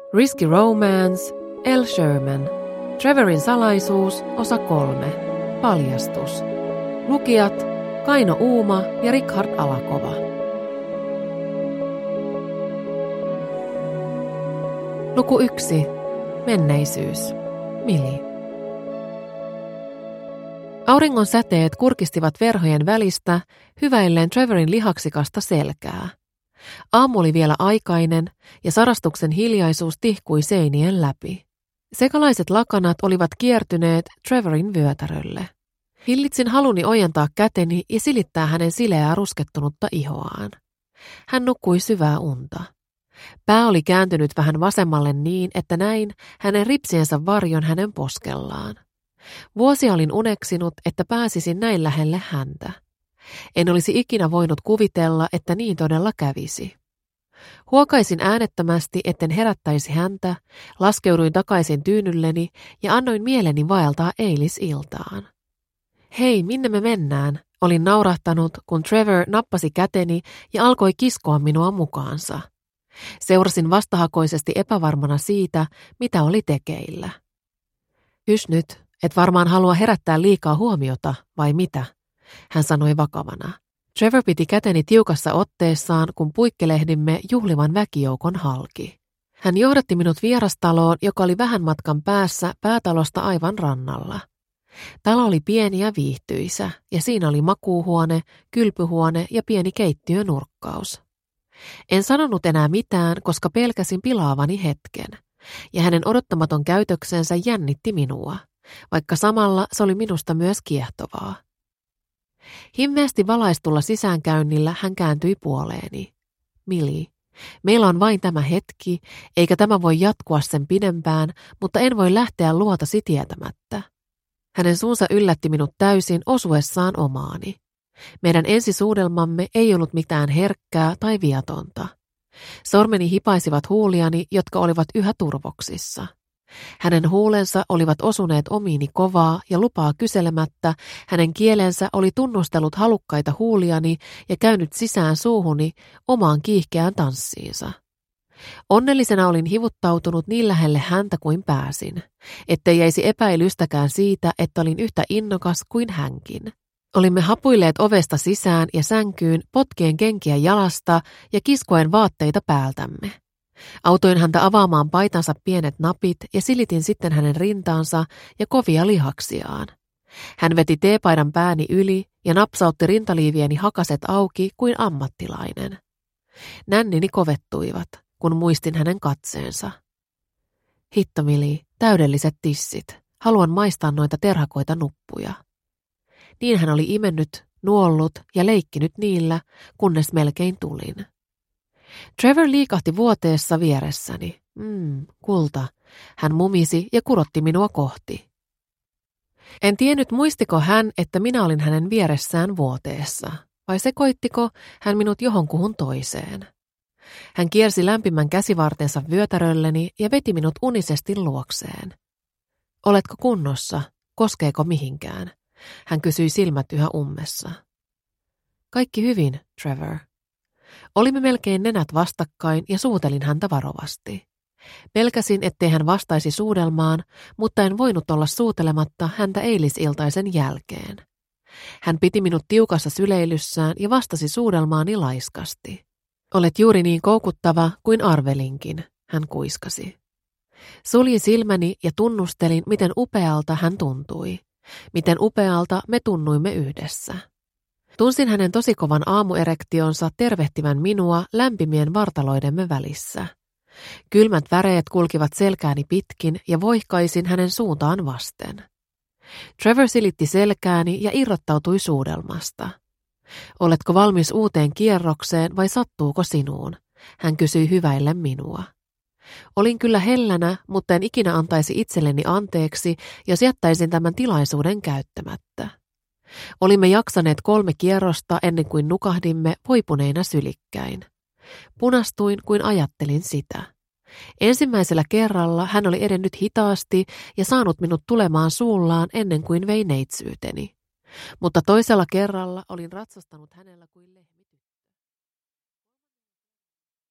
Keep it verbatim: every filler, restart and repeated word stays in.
Risky Romance, Elle Sherman. Trevorin salaisuus, osa kolme. Paljastus. Lukijat Kaino Uuma ja Richard Alakova. Luku yksi. Menneisyys. Millie. Auringon säteet kurkistivat verhojen välistä, hyväilleen Trevorin lihaksikasta selkää. Aamu oli vielä aikainen ja sarastuksen hiljaisuus tihkui seinien läpi. Sekalaiset lakanat olivat kiertyneet Trevorin vyötärölle. Hillitsin haluni ojentaa käteni ja silittää hänen sileää ruskettunutta ihoaan. Hän nukkui syvää unta. Pää oli kääntynyt vähän vasemmalle niin, että näin hänen ripsiensä varjon hänen poskellaan. Vuosia olin uneksinut, että pääsisin näin lähelle häntä. En olisi ikinä voinut kuvitella, että niin todella kävisi. Huokaisin äänettömästi, etten herättäisi häntä, laskeuduin takaisin tyynylleni ja annoin mieleni vaeltaa eilisiltaan. Hei, minne me mennään? Olin naurahtanut, kun Trevor nappasi käteni ja alkoi kiskoa minua mukaansa. Seurasin vastahakoisesti epävarmana siitä, mitä oli tekeillä. Hys nyt, et varmaan halua herättää liikaa huomiota, vai mitä? Hän sanoi vakavana. Trevor piti käteni tiukassa otteessaan, kun puikkelehdimme juhlivan väkijoukon halki. Hän johdatti minut vierastaloon, joka oli vähän matkan päässä päätalosta aivan rannalla. Talo oli pieni ja viihtyisä, ja siinä oli makuuhuone, kylpyhuone ja pieni keittiönurkkaus. En sanonut enää mitään, koska pelkäsin pilaavani hetken, ja hänen odottamaton käytöksensä jännitti minua, vaikka samalla se oli minusta myös kiehtovaa. Himmeästi valaistulla sisäänkäynnillä hän kääntyi puoleeni. Millie, meillä on vain tämä hetki, eikä tämä voi jatkua sen pidempään, mutta en voi lähteä luotasi tietämättä. Hänen suunsa yllätti minut täysin osuessaan omaani. Meidän ensisuudelmamme ei ollut mitään herkkää tai viatonta. Sormeni hipaisivat huuliani, jotka olivat yhä turvoksissa. Hänen huulensa olivat osuneet omiini kovaa ja lupaa kyselemättä, hänen kielensä oli tunnustellut halukkaita huuliani ja käynyt sisään suuhuni omaan kiihkeään tanssiinsa. Onnellisena olin hivuttautunut niin lähelle häntä kuin pääsin, ettei jäisi epäilystäkään siitä, että olin yhtä innokas kuin hänkin. Olimme hapuilleet ovesta sisään ja sänkyyn, potkien kenkiä jalasta ja kiskoen vaatteita päältämme. Autoin häntä avaamaan paitansa pienet napit ja silitin sitten hänen rintaansa ja kovia lihaksiaan. Hän veti teepaidan pääni yli ja napsautti rintaliivieni hakaset auki kuin ammattilainen. Nännini kovettuivat, kun muistin hänen katseensa. Hitto Millie, täydelliset tissit. Haluan maistaa noita terhakoita nuppuja. Niin hän oli imennyt, nuollut ja leikkinyt niillä, kunnes melkein tulin. Trevor liikahti vuoteessa vieressäni. Mmm, kulta. Hän mumisi ja kurotti minua kohti. En tiennyt muistiko hän, että minä olin hänen vieressään vuoteessa, vai sekoittiko hän minut johonkuhun toiseen. Hän kiersi lämpimän käsivartensa vyötärölleni ja veti minut unisesti luokseen. Oletko kunnossa? Koskeeko mihinkään? Hän kysyi silmät yhä ummessa. Kaikki hyvin, Trevor. Olimme melkein nenät vastakkain ja suutelin häntä varovasti. Pelkäsin, ettei hän vastaisi suudelmaan, mutta en voinut olla suutelematta häntä eilisiltaisen jälkeen. Hän piti minut tiukassa syleilyssään ja vastasi suudelmaani laiskasti. Olet juuri niin koukuttava kuin arvelinkin, hän kuiskasi. Suljin silmäni ja tunnustelin, miten upealta hän tuntui. Miten upealta me tunnuimme yhdessä. Tunsin hänen tosi kovan aamuerektionsa tervehtivän minua lämpimien vartaloidemme välissä. Kylmät väreet kulkivat selkääni pitkin ja voihkaisin hänen suuntaan vasten. Trevor silitti selkääni ja irrottautui suudelmasta. Oletko valmis uuteen kierrokseen vai sattuuko sinuun? Hän kysyi hyväille minua. Olin kyllä hellänä, mutta en ikinä antaisi itselleni anteeksi, jos jättäisin tämän tilaisuuden käyttämättä. Olimme jaksaneet kolme kierrosta ennen kuin nukahdimme voipuneina sylikkäin. Punastuin kuin ajattelin sitä. Ensimmäisellä kerralla hän oli edennyt hitaasti ja saanut minut tulemaan suullaan ennen kuin vei neitsyyteni. Mutta toisella kerralla olin ratsastanut hänellä kuin lehmä.